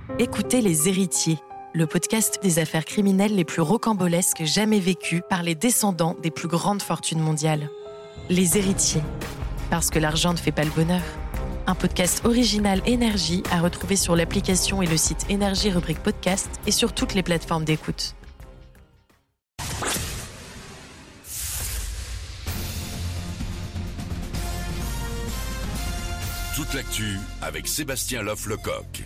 Écoutez Les Héritiers, le podcast des affaires criminelles les plus rocambolesques jamais vécues par les descendants des plus grandes fortunes mondiales. Les Héritiers, parce que l'argent ne fait pas le bonheur. Un podcast original Énergie à retrouver sur l'application et le site Énergie rubrique podcast et sur toutes les plateformes d'écoute. Toute l'actu avec Sébastien Loff-Lecoq.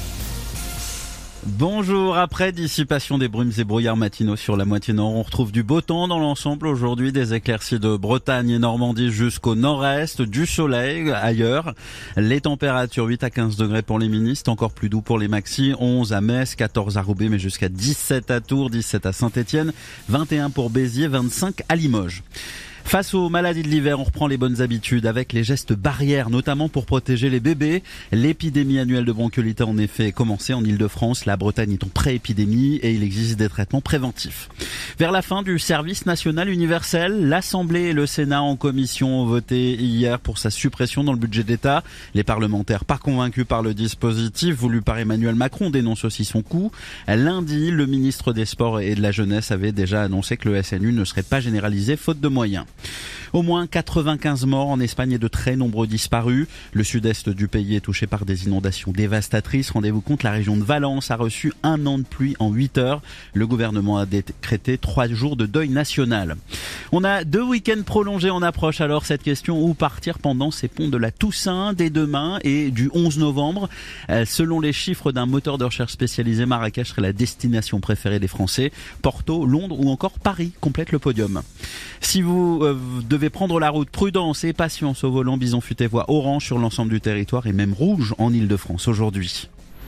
Bonjour, après dissipation des brumes et brouillards matinaux sur la moitié nord, on retrouve du beau temps dans l'ensemble aujourd'hui, des éclaircies de Bretagne et Normandie jusqu'au nord-est, du soleil ailleurs. Les températures 8 à 15 degrés pour les ministres, encore plus doux pour les maxis, 11 à Metz, 14 à Roubaix mais jusqu'à 17 à Tours, 17 à Saint-Étienne, 21 pour Béziers, 25 à Limoges. Face aux maladies de l'hiver, on reprend les bonnes habitudes avec les gestes barrières, notamment pour protéger les bébés. L'épidémie annuelle de bronchiolite a en effet commencé en Ile-de-France. La Bretagne est en pré-épidémie et il existe des traitements préventifs. Vers la fin du service national universel, l'Assemblée et le Sénat en commission ont voté hier pour sa suppression dans le budget d'État. Les parlementaires, pas convaincus par le dispositif voulu par Emmanuel Macron, dénoncent aussi son coût. Lundi, le ministre des Sports et de la Jeunesse avait déjà annoncé que le SNU ne serait pas généralisé faute de moyens. Au moins 95 morts en Espagne et de très nombreux disparus. Le sud-est du pays est touché par des inondations dévastatrices. Rendez-vous compte, la région de Valence a reçu 1 an de pluie en 8 heures. Le gouvernement a décrété 3 jours de deuil national. On a 2 week-ends prolongés en approche. Alors cette question, où partir pendant ces ponts de la Toussaint dès demain et du 11 novembre? Selon les chiffres d'un moteur de recherche spécialisé, Marrakech serait la destination préférée des Français. Porto, Londres ou encore Paris complètent le podium. Si vous devez prendre la route, prudence et patience au volant. Bison Futé voit orange sur l'ensemble du territoire et même rouge en Ile-de-France aujourd'hui.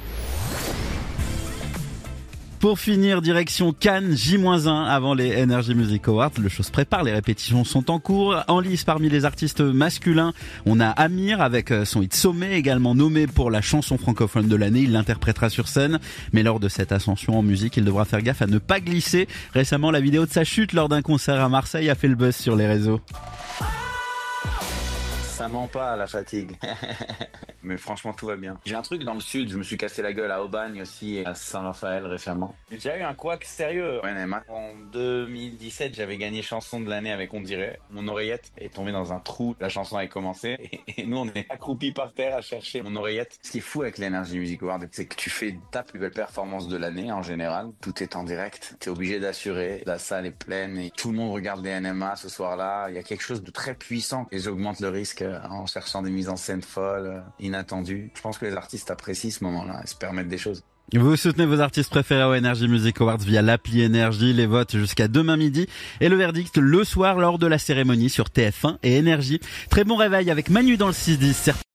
Pour finir, direction Cannes, J-1 avant les Energy Music Awards. Le show se prépare, les répétitions sont en cours. En lice parmi les artistes masculins, on a Amir avec son hit Sommet, également nommé pour la chanson francophone de l'année. Il l'interprétera sur scène, mais lors de cette ascension en musique, il devra faire gaffe à ne pas glisser. Récemment, la vidéo de sa chute lors d'un concert à Marseille a fait le buzz sur les réseaux. Ça ment pas, la fatigue. Mais franchement, tout va bien. J'ai un truc dans le sud, je me suis cassé la gueule à Aubagne aussi et à Saint-Raphaël récemment. J'ai déjà eu un couac sérieux. En 2017, j'avais gagné chanson de l'année avec On dirait. Mon oreillette est tombée dans un trou. La chanson a commencé et nous, on est accroupis par terre à chercher mon oreillette. Ce qui est fou avec l'Energy Music Award, c'est que tu fais ta plus belle performance de l'année en général. Tout est en direct. T'es obligé d'assurer. La salle est pleine et tout le monde regarde les NMA ce soir-là. Il y a quelque chose de très puissant et j'augmente le risque en cherchant des mises en scène folles, inattendues. Je pense que les artistes apprécient ce moment-là et se permettent des choses. Vous soutenez vos artistes préférés au Energy Music Awards via l'appli Énergie, les votes jusqu'à demain midi et le verdict le soir lors de la cérémonie sur TF1 et Énergie. Très bon réveil avec Manu dans le 6-10.